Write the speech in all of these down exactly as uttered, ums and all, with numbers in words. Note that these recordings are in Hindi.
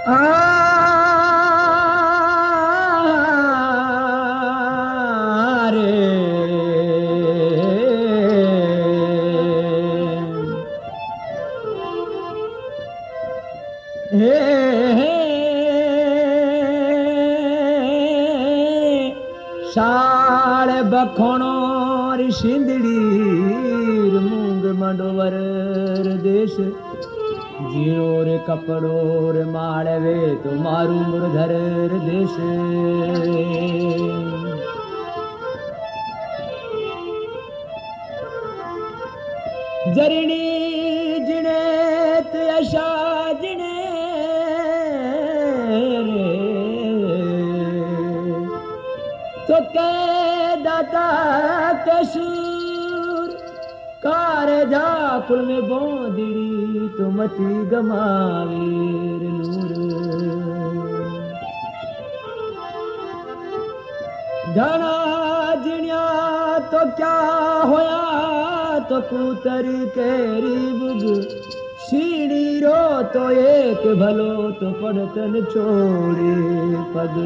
शाल बखोणो सिंधड़ी मूंग मंडोवर देश जीरो रे कपड़ो रे माड़वे तो मारू मुरधर देश जरणी जिने तशा जिने तो के दाता कसूर कार जा कुल में बोंदड़ी तो मती गमावेर नूर घना जिनिया तो क्या होया तो कूतर केरी बुग सीढ़ी रो तो एक भलो तो पड़तन छोड़े पग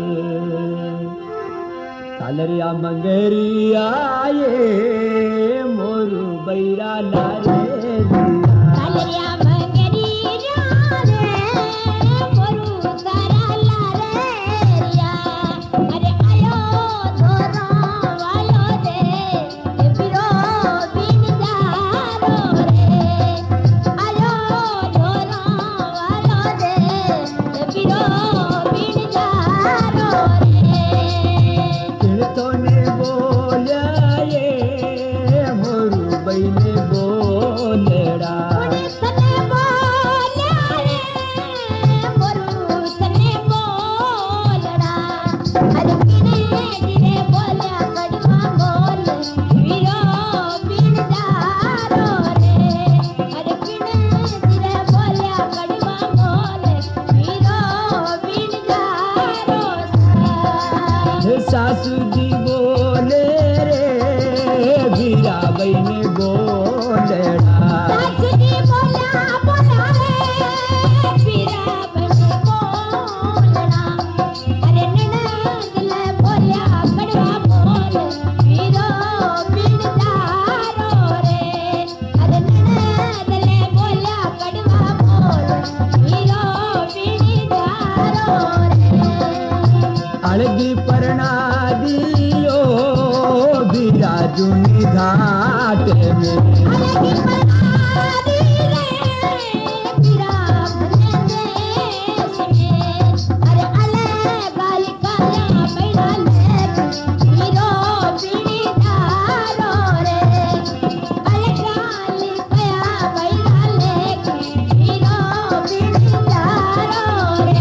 कालरिया मंगेरिया ये मोरू बैरा लारे कालरिया मंगेरिया रे मोरू तारा लारे रिया अरे आयो धोरो वालो दे बिरो बिन जारो रे आयो धोरो वालो दे बिरो बिन जारो रे तो ने बोलिया ये मोरू बई ने बोलेड़ा सने बोलिया रे मोरू सने बोलड़ा अरे किने दिने बोलिया कड़वा बोल वीरो बिन जारो रे अरे किने दिने बोलिया कड़वा बोल वीरो बिन जारो सासू जी बोले रे वीरा बई ने बोलेड़ा सासू जी बोला बोला रे वीरा बने बोलना अरे ननद ले बोलिया कड़वा बोल वीरो बिन जारो रे अरे ननद ले बोलिया कड़वा बोल वीरो बिन जारो रे अलगी परना दियो वीरा जुनी घाट में अलगी परनादी रे वीरा बने देश में अरे अलगाल काया बैला ले वीरो बिन जारो रे अलगाल काया बैला ले वीरो बिन जारो रे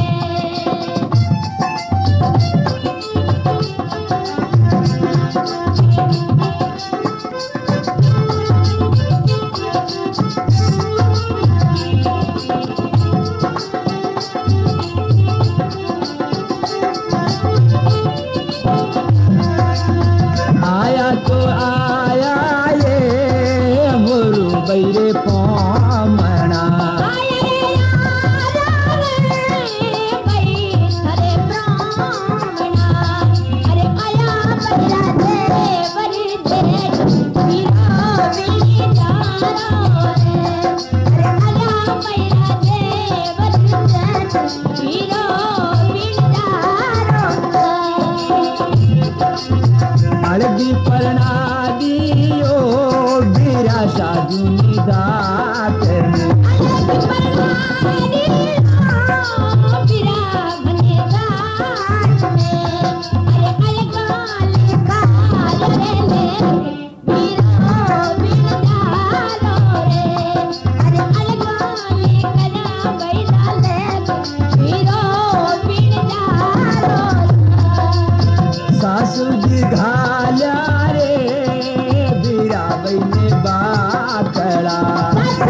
आया तो आया ये मोरू बैरे पामना आया रे यारा रे बई थरे ब्राह्मणा अरे आया बैला दे बरी दे वीरा बिन जारो रे अरे आया बैला दे बरी दे वीरा बिन जारो अलगी परना दियो वीरा साधुनी घाट में अलगी परनादी वीरा बने घाट में अरे अलगाल काल रे ले वीरा बिन जारो रे अरे अलगाल कना बैला ले वीरा बिन जारो सासू जी घाल्या रे वीरा बई ने बाकड़ा सासू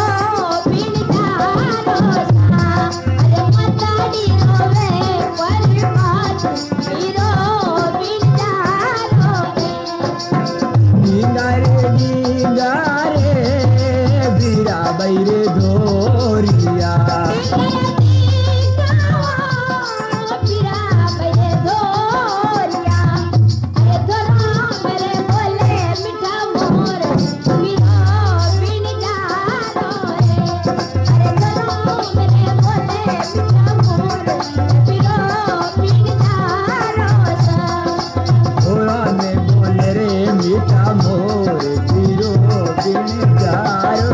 बिन जारो सा अरे मताड़ी रोवे परमात पीरो बिन जारो गींगा रे गींगा रे बीरा बैरे धोरिया मोर बीरो बिन जारो